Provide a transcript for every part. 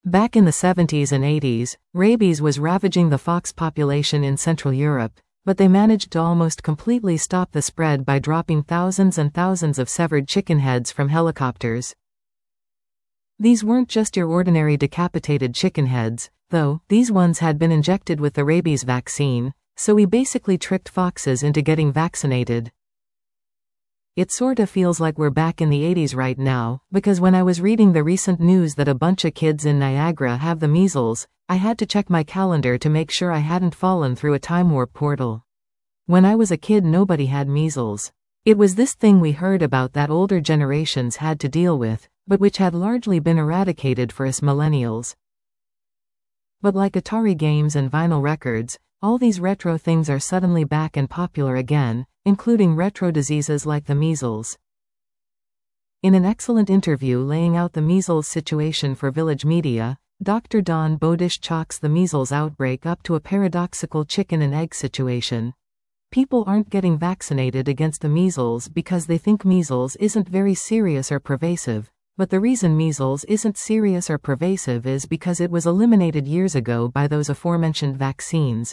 Back in the 70s and 80s, rabies was ravaging the fox population in Central Europe, but they managed to almost completely stop the spread by dropping thousands and thousands of severed chicken heads from helicopters. These weren't just your ordinary decapitated chicken heads, though. These ones had been injected with the rabies vaccine, so we basically tricked foxes into getting vaccinated. It sorta feels like we're back in the 80s right now, because when I was reading the recent news that a bunch of kids in Niagara have the measles, I had to check my calendar to make sure I hadn't fallen through a time warp portal. When I was a kid, nobody had measles. It was this thing we heard about that older generations had to deal with, but which had largely been eradicated for us millennials. But like Atari games and vinyl records, all these retro things are suddenly back and popular again, including retro diseases like the measles. In an excellent interview laying out the measles situation for Village Media, Dr. Don Bodish chalks the measles outbreak up to a paradoxical chicken and egg situation. People aren't getting vaccinated against the measles because they think measles isn't very serious or pervasive, but the reason measles isn't serious or pervasive is because it was eliminated years ago by those aforementioned vaccines.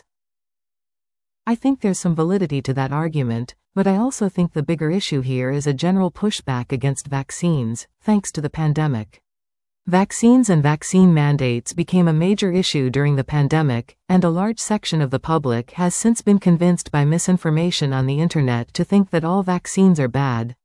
I think there's some validity to that argument, but I also think the bigger issue here is a general pushback against vaccines, thanks to the pandemic. Vaccines and vaccine mandates became a major issue during the pandemic, and a large section of the public has since been convinced by misinformation on the internet to think that all vaccines are bad.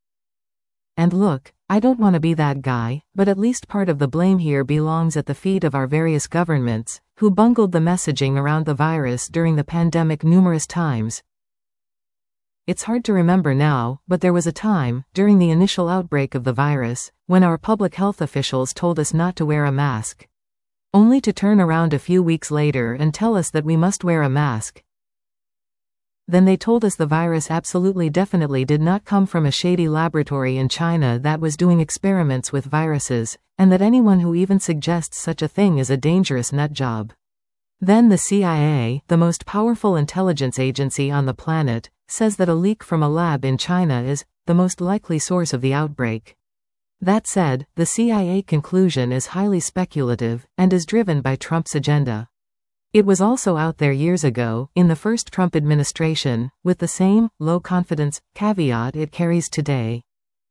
And look, I don't want to be that guy, but at least part of the blame here belongs at the feet of our various governments, who bungled the messaging around the virus during the pandemic numerous times. It's hard to remember now, but there was a time, during the initial outbreak of the virus, when our public health officials told us not to wear a mask. Only to turn around a few weeks later and tell us that we must wear a mask. Then they told us the virus absolutely definitely did not come from a shady laboratory in China that was doing experiments with viruses, and that anyone who even suggests such a thing is a dangerous nutjob. Then the CIA, the most powerful intelligence agency on the planet, says that a leak from a lab in China is the most likely source of the outbreak. That said, the CIA conclusion is highly speculative, and is driven by Trump's agenda. It was also out there years ago, in the first Trump administration, with the same low-confidence caveat it carries today.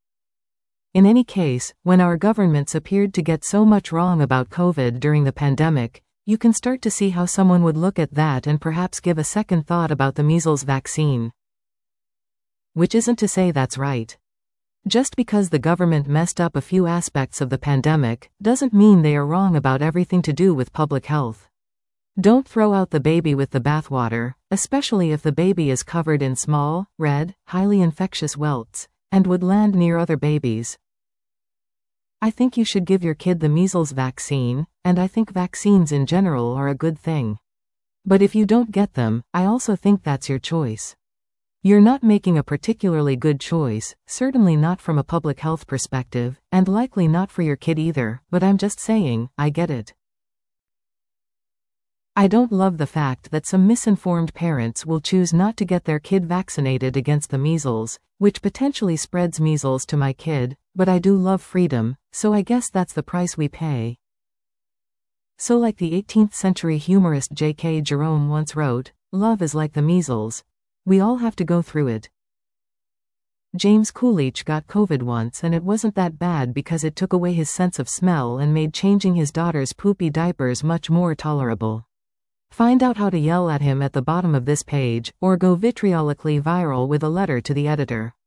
In any case, when our governments appeared to get so much wrong about COVID during the pandemic, you can start to see how someone would look at that and perhaps give a second thought about the measles vaccine. Which isn't to say that's right. Just because the government messed up a few aspects of the pandemic, doesn't mean they are wrong about everything to do with public health. Don't throw out the baby with the bathwater, especially if the baby is covered in small, red, highly infectious welts, and would land near other babies. I think you should give your kid the measles vaccine, and I think vaccines in general are a good thing. But if you don't get them, I also think that's your choice. You're not making a particularly good choice, certainly not from a public health perspective, and likely not for your kid either, but I'm just saying, I get it. I don't love the fact that some misinformed parents will choose not to get their kid vaccinated against the measles, which potentially spreads measles to my kid, but I do love freedom, so I guess that's the price we pay. So like the 18th century humorist J.K. Jerome once wrote, love is like the measles. We all have to go through it. James Coolidge got COVID once and it wasn't that bad because it took away his sense of smell and made changing his daughter's poopy diapers much more tolerable. Find out how to yell at him at the bottom of this page, or go vitriolically viral with a letter to the editor.